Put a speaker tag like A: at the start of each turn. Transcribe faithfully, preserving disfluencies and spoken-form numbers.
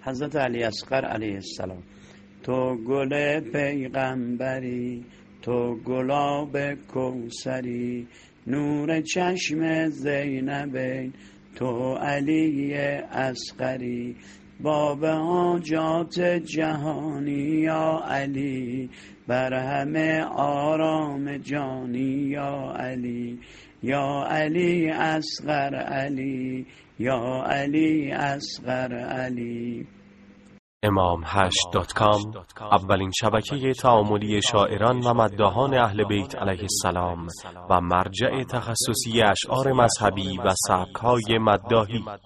A: حضرت علی اصغر علیه السلام. تو گل پیغمبری، تو گلاب کوثری، نور چشم زینبین، تو علی اصغری، باب حاجات جهانی یا علی، بر همه آرام جانی یا علی، یا علی اصغر علی، یا علی اصغر علی.
B: امام هشت دات کام اولین شبکه تعاملی شاعران و مداحان اهل بیت علیه السلام و مرجع تخصصی اشعار مذهبی و سبک‌های مداحی.